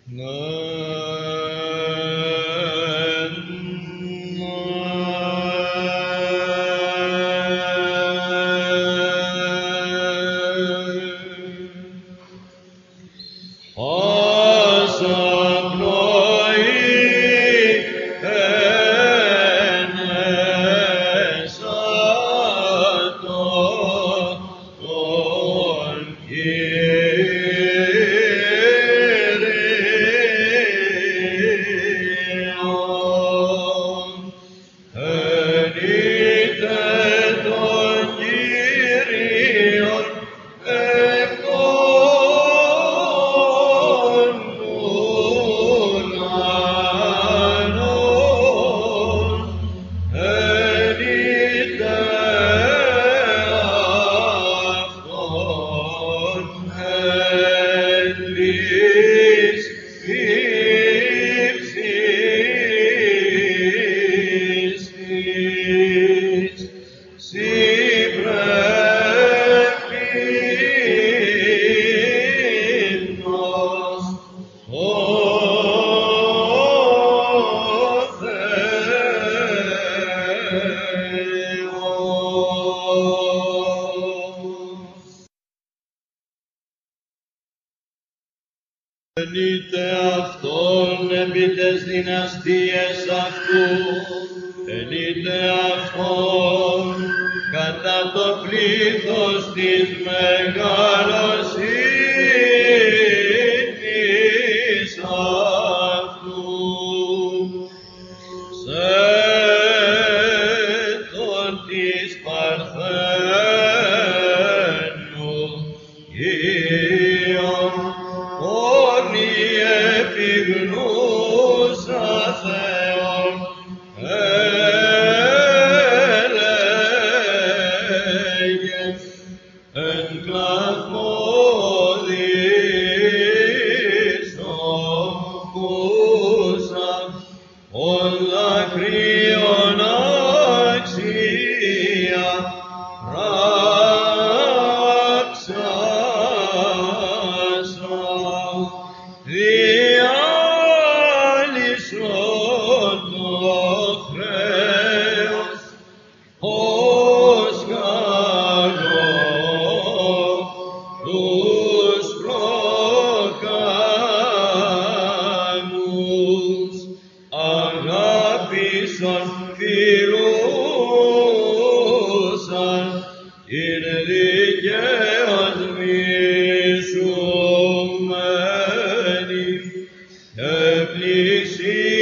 Ενείτε αυτόν επί τες δυναστείες αυτού, ενείτε αυτόν κατά το πλήθος της μεγαλοσύνης αυτού. Σε τον της Παρθένου Υιον, όνοι επιγνούσα Θεόν, έλεγες εν κλαθμώδης ομκούσα, ον δακρύων αξία πράξασα, διάλυσον το χρέος ως καλό τους προκάμους, αγάπησον φιλούσαν, είναι δικαίως μισούμενοι, επλήξοι